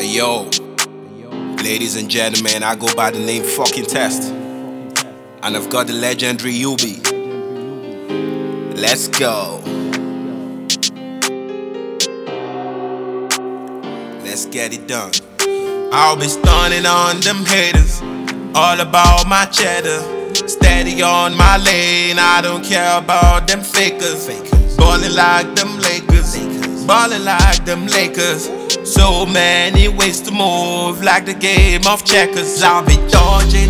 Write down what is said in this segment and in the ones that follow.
Yo, ladies and gentlemen, I go by the name Fucking Test, and I've got the legendary Yubi. Let's go. Let's get it done. I'll be stunning on them haters, all about my cheddar. Steady on my lane, I don't care about them fakers. Ballin' like them Lakers, ballin' like them Lakers. So many ways to move, like the game of checkers. I'll be dodging,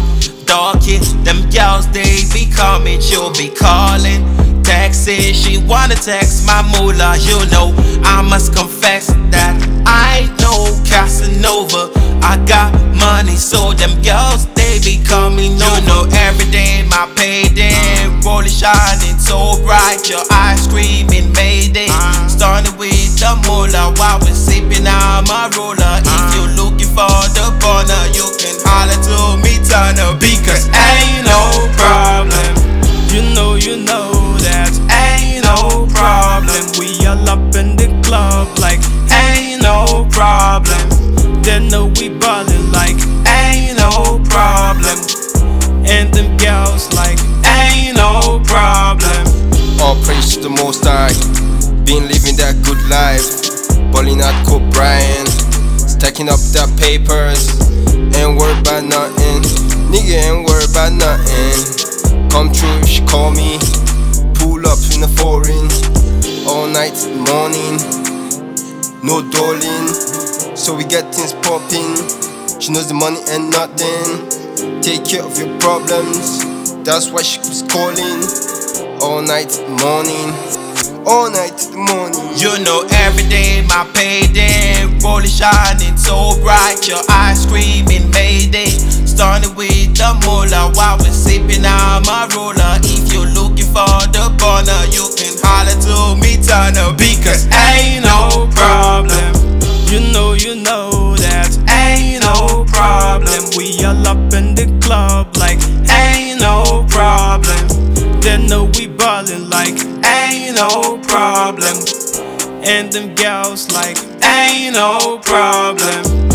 them girls, they be coming, she'll be calling, texting, she wanna text my moolah. You know, I must confess that I know Casanova. I got money, so them girls, they be coming over. You know, every day my payday, rolling shining so bright, your eyes screaming Mayday. Starting with the moolah while we're sipping on my roller. If you're looking for the burner, you can holler to me, Turner, because ain't no problem. You know that ain't no problem. We all up in the club like ain't no problem. They know we ballin' like ain't no problem. And them girls like ain't no problem. All praise to the Most High, been living that good life. Ballin' at Kobe Bryant, stacking up the papers. Ain't worried about nothing, nigga ain't worried about nothing. Come true, she call me, pull up in the foreign. All night, morning, no darling. So we get things popping. She knows the money ain't nothing. Take care of your problems, that's why she keeps calling. All night, morning, all night to the morning. You know, every day my payday, rolling shining so bright, your eyes screaming Mayday. Starting with the moolah while we're sipping on my roller. If you're looking for the burner, you can holler to me, Turner, because ain't no problem. You know that ain't no problem. We all up in the club like ain't no problem. They know we ballin' like ain't no problem. And them girls like ain't no problem.